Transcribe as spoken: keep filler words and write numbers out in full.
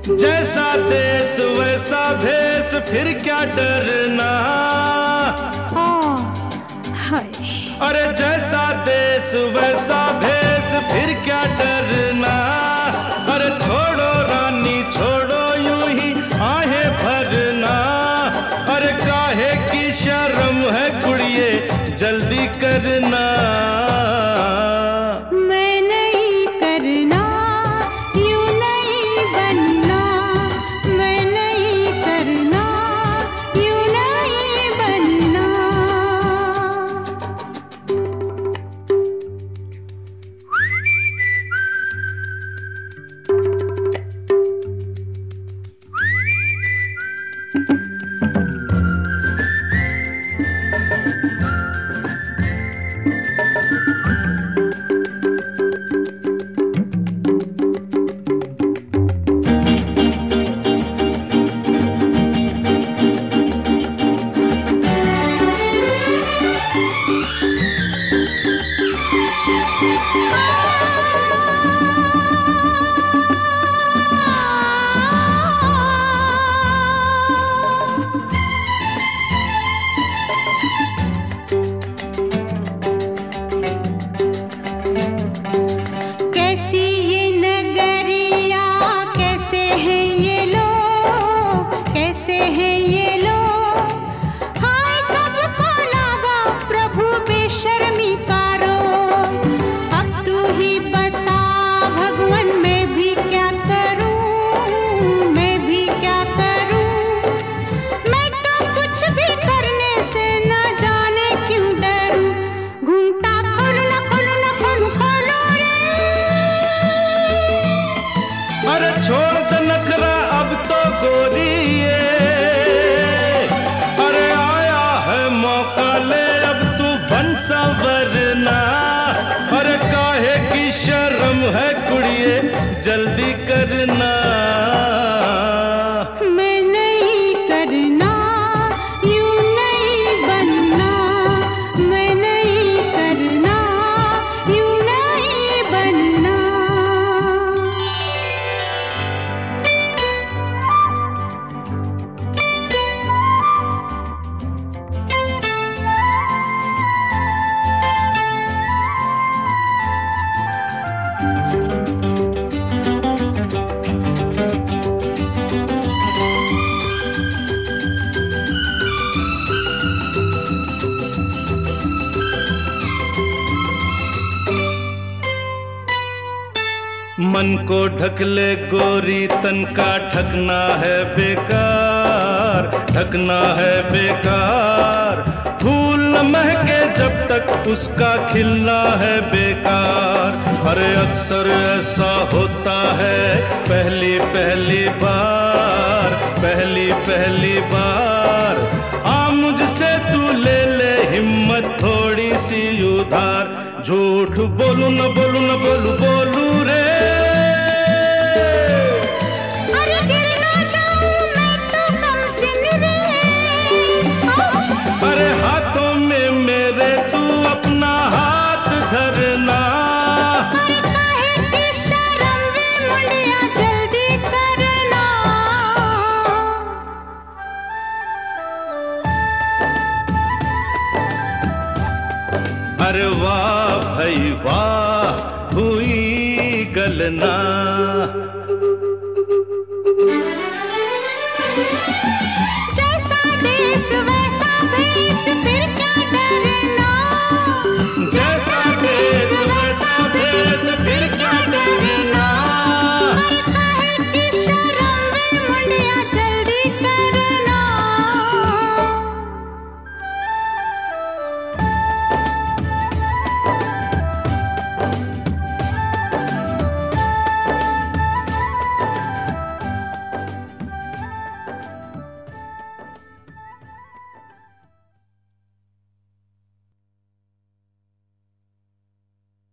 जैसा देश वैसा भेष, फिर क्या डरना। अरे जैसा देश वैसा भेष, फिर क्या डरना। अरे छोड़ो रानी छोड़ो यूं ही आहें भरना। अरे काहे की शर्म है कुड़िए, जल्दी करना। मैं नहीं करना, यूं नहीं बनना। मैं नहीं करना, यूं नहीं बनना। अरे छोड़ दे नखरा अब तो गोरिए, अरे आया है मौका ले अब तू बन संवरना। अरे काहे की शर्म है कुड़िए, जल्दी करना। मैं नहीं करना, यूं नहीं बनना। मैं नहीं करना, यूं नहीं बनना। मन को ढक ले गोरी, तन का ढकना है बेकार, ढकना है बेकार। फूल न महके जब तक उसका खिलना है बेकार। अरे अक्सर ऐसा होता है पहली पहली बार, पहली पहली बार। आ मुझसे तू ले ले हिम्मत थोड़ी सी उधार। झूठ बोलू न बोलू न बोलू बोलू रे। अरे गिर ना जाऊं मैं तो कमसिन रे। अरे हाथों में मेरे तू अपना हाथ धरना। अरे काहे की शर्म वे मुंडिया, जल्दी करना। अरे वाह भाई वाह हुई गलना।